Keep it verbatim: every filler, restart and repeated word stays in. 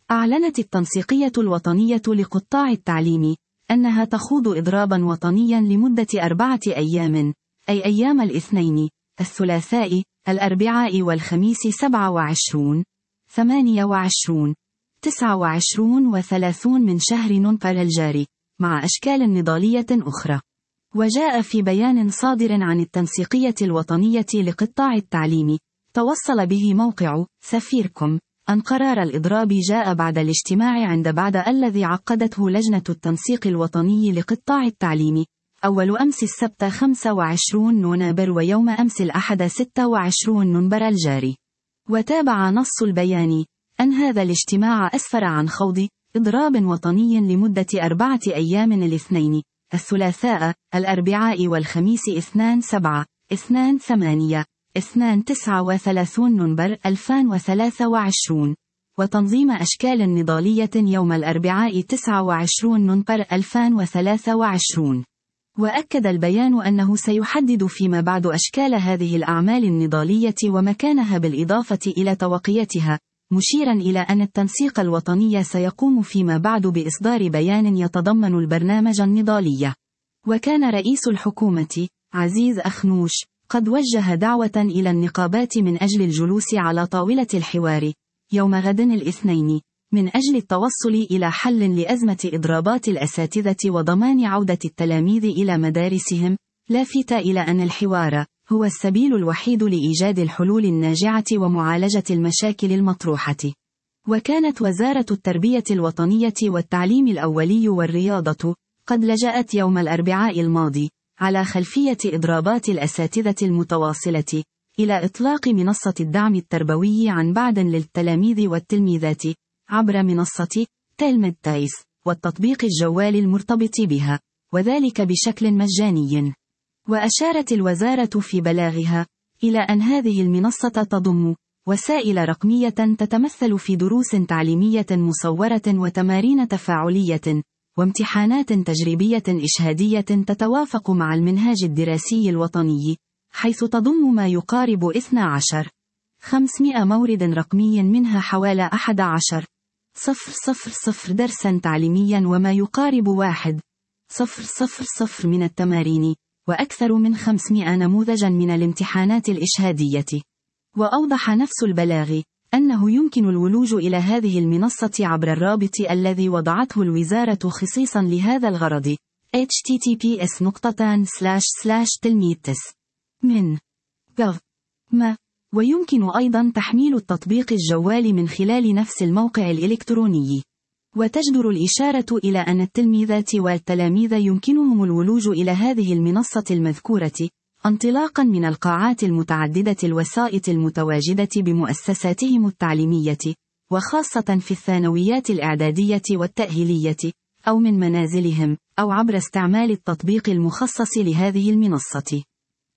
أعلنت التنسيقية الوطنية لقطاع التعليم أنها تخوض إضرابا وطنيا لمدة أربعة أيام، أي أيام الاثنين، الثلاثاء، الأربعاء والخميس سبعة وعشرين، ثمانية وعشرين، تسعة وعشرين وثلاثين من شهر نوفمبر الجاري، مع أشكال نضالية أخرى. وجاء في بيان صادر عن التنسيقية الوطنية لقطاع التعليم، توصل به موقع سفيركم، أن قرار الإضراب جاء بعد الاجتماع عند بعد الذي عقدته لجنة التنسيق الوطني لقطاع التعليم، أول أمس السبت خمسة وعشرين نوفمبر ويوم أمس الأحد ستة وعشرين نوفمبر الجاري. وتابع نص البيان أن هذا الاجتماع أسفر عن خوض إضراب وطني لمدة أربعة أيام الاثنين، الثلاثاء، الأربعاء والخميس اثنين سبعة، اثنين ثمانية، اثنين تسعة وثلاثين نوفمبر ألفين وثلاثة وعشرين، وتنظيم أشكال نضالية يوم الأربعاء تسعة وعشرين نوفمبر ألفين وثلاثة وعشرين. وأكد البيان أنه سيحدد فيما بعد أشكال هذه الأعمال النضالية ومكانها بالإضافة إلى توقيتها، مشيرا إلى أن التنسيق الوطني سيقوم فيما بعد بإصدار بيان يتضمن البرنامج النضالي. وكان رئيس الحكومة عزيز أخنوش قد وجه دعوة إلى النقابات من أجل الجلوس على طاولة الحوار يوم غد الاثنين، من أجل التوصل إلى حل لأزمة إضرابات الأساتذة وضمان عودة التلاميذ إلى مدارسهم، لافتا إلى أن الحوار هو السبيل الوحيد لإيجاد الحلول الناجعة ومعالجة المشاكل المطروحة. وكانت وزارة التربية الوطنية والتعليم الأولي والرياضة قد لجأت يوم الأربعاء الماضي، على خلفية إضرابات الأساتذة المتواصلة، إلى إطلاق منصة الدعم التربوي عن بعد للتلاميذ والتلميذات عبر منصة تيلميدتايس والتطبيق الجوال المرتبط بها، وذلك بشكل مجاني. وأشارت الوزارة في بلاغها إلى أن هذه المنصة تضم وسائل رقمية تتمثل في دروس تعليمية مصورة وتمارين تفاعلية، وامتحانات تجريبية إشهادية تتوافق مع المنهاج الدراسي الوطني، حيث تضم ما يقارب اثني عشر خمسمائة مورد رقمي، منها حوالي أحد عشر صفر صفر صفر درسا تعليميا، وما يقارب واحد صفر صفر صفر من التمارين، وأكثر من خمسمائة نموذجا من الامتحانات الإشهادية. وأوضح نفس البلاغ أنه يمكن الولوج إلى هذه المنصة عبر الرابط الذي وضعته الوزارة خصيصا لهذا الغرض، إتش تي تي بي إس نقطتان سلاش سلاش تلميذتس من جوف ما. ويمكن أيضا تحميل التطبيق الجوال من خلال نفس الموقع الإلكتروني. وتجدر الإشارة إلى أن التلميذات والتلاميذ يمكنهم الولوج إلى هذه المنصة المذكورة، انطلاقا من القاعات المتعددة الوسائط المتواجدة بمؤسساتهم التعليمية، وخاصة في الثانويات الإعدادية والتأهيلية، أو من منازلهم، أو عبر استعمال التطبيق المخصص لهذه المنصة.